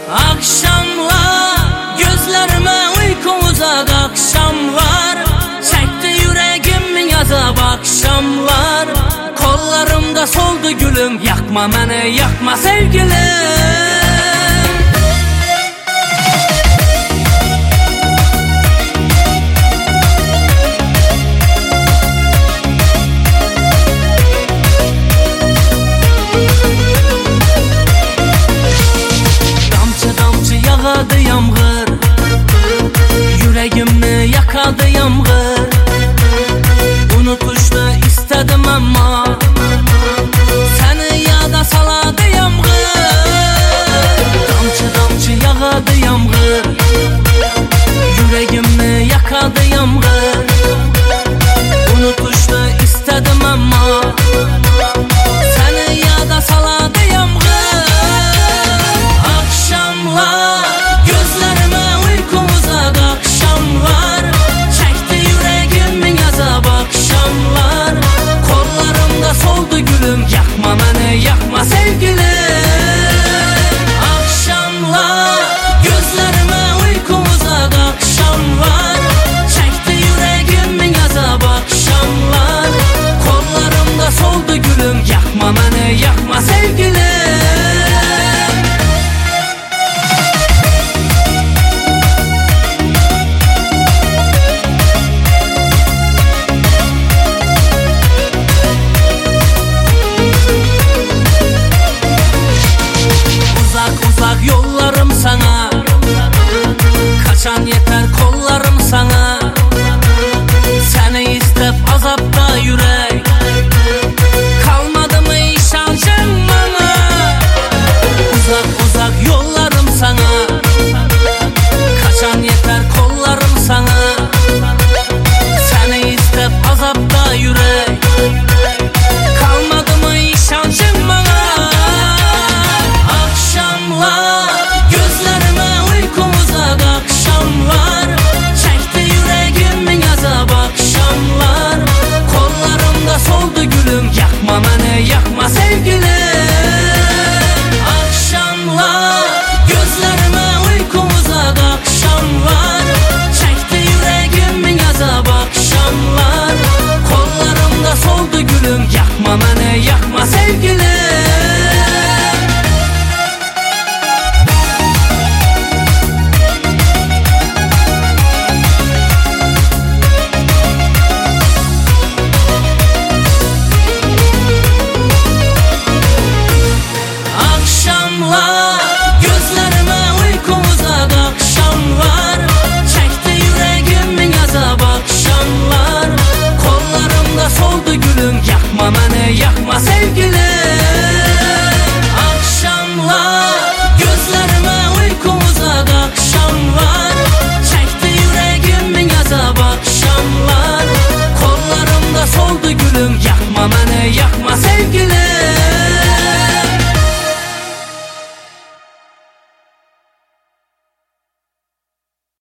Akşamlar gözlerime uyku uzak akşamlar, çekti yüreğimin azab akşamlar. Kollarımda soldu gülüm, yakma beni yakma sevgilim. Yağadı yağmur, yüreğimi yakadı yağmur. Unutuştu istedim ama seni yada saladı yağmur. Damcı damcı yağadı yağmur, yüreğimi yakadı yağmur. Unutuştu istedim ama seni yada saladı yağmur. Akşamlar gözlerime uyku uzak akşamlar, çekti yüreğimin azab akşamlar. Kollarımda soldu gülüm, yakma beni yakma sevgilim. Akşamlar gözlerime uyku uzak akşamlar, çekti yüreğimin azab akşamlar. Kollarımda soldu gülüm, yakma beni yakma sevgilim. Uzak yollarım sana, kaçan yeter kollarım sana. Seni istep azapta yürek, kalmadı mı şansın bana? Uzak yollarım sana, kaçan yeter kollarım sana. Seni istep azapta yürek, kalmadı mı şansın bana? Gözlerime uyku uzak akşamlar, çekti yüreğimin azab akşamlar. Kollarımda soldu gülüm, yakma beni yakma sevgilim. Akşamlar gözlerime uyku uzak akşamlar, çekti yüreğimin azab akşamlar. Kollarımda soldu gülüm, yakma beni yakma sevgilim. Gözlerime uyku uzak akşamlar, çekti yüreğimin azab akşamlar. Kollarımda soldu gülüm, yakma beni yakma sevgilim. Akşamlar gözlerime uyku uzak akşamlar, çekti yüreğimin azab akşamlar. Kollarımda soldu gülüm, yakma beni yakma sevgilim.